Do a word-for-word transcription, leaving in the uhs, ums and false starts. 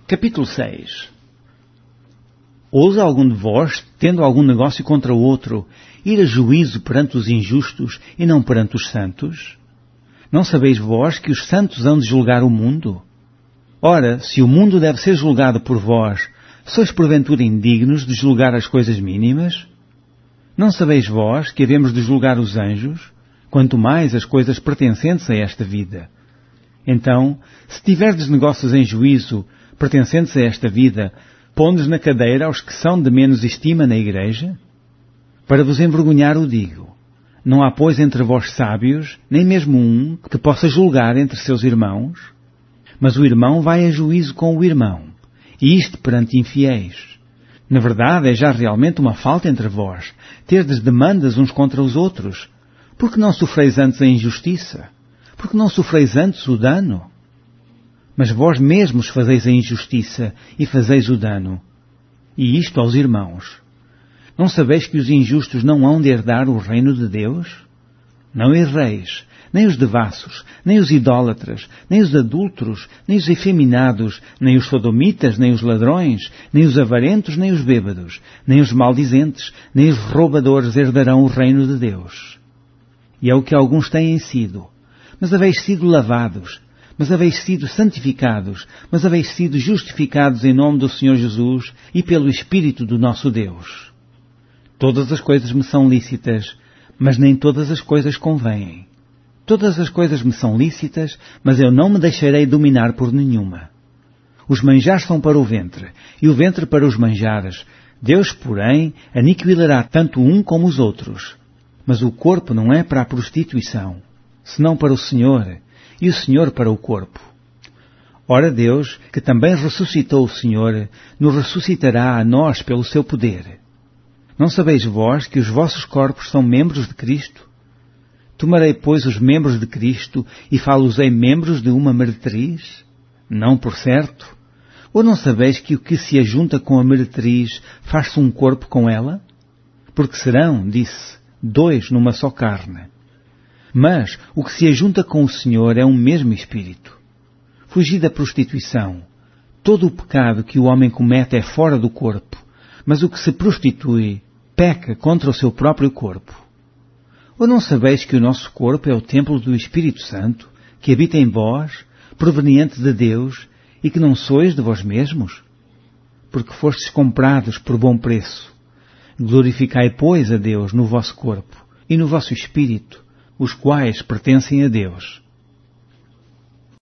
Capítulo seis. Ousa algum de vós, tendo algum negócio contra o outro, ir a juízo perante os injustos e não perante os santos? Não sabeis vós que os santos hão de julgar o mundo? Ora, se o mundo deve ser julgado por vós, sois porventura indignos de julgar as coisas mínimas? Não sabeis vós que havemos de julgar os anjos, quanto mais as coisas pertencentes a esta vida? Então, se tiverdes negócios em juízo, pertencentes a esta vida, pondes na cadeira aos que são de menos estima na igreja? Para vos envergonhar o digo. Não há, pois, entre vós sábios, nem mesmo um, que possa julgar entre seus irmãos? Mas o irmão vai a juízo com o irmão, e isto perante infiéis. Na verdade, é já realmente uma falta entre vós, terdes demandas uns contra os outros. Por que não sofreis antes a injustiça? Por que não sofreis antes o dano? Mas vós mesmos fazeis a injustiça e fazeis o dano. E isto aos irmãos. Não sabeis que os injustos não hão de herdar o reino de Deus? Não erreis, nem os devassos, nem os idólatras, nem os adúlteros, nem os efeminados, nem os sodomitas, nem os ladrões, nem os avarentos, nem os bêbados, nem os maldizentes, nem os roubadores herdarão o reino de Deus. E é o que alguns têm sido. Mas haveis sido lavados, mas haveis sido santificados, mas haveis sido justificados em nome do Senhor Jesus e pelo Espírito do nosso Deus. Todas as coisas me são lícitas, mas nem todas as coisas convêm. Todas as coisas me são lícitas, mas eu não me deixarei dominar por nenhuma. Os manjares são para o ventre, e o ventre para os manjares. Deus, porém, aniquilará tanto um como os outros. Mas o corpo não é para a prostituição, senão para o Senhor, e o Senhor para o corpo. Ora Deus, que também ressuscitou o Senhor, nos ressuscitará a nós pelo seu poder. Não sabeis vós que os vossos corpos são membros de Cristo? Tomarei, pois, os membros de Cristo e falo-os-ei membros de uma meretriz? Não, por certo. Ou não sabeis que o que se ajunta com a meretriz faz-se um corpo com ela? Porque serão, disse, dois numa só carne. Mas o que se ajunta com o Senhor é um mesmo Espírito. Fugi da prostituição. Todo o pecado que o homem comete é fora do corpo, mas o que se prostitui peca contra o seu próprio corpo. Ou não sabeis que o nosso corpo é o templo do Espírito Santo, que habita em vós, proveniente de Deus, e que não sois de vós mesmos? Porque fostes comprados por bom preço. Glorificai, pois, a Deus no vosso corpo e no vosso espírito, os quais pertencem a Deus.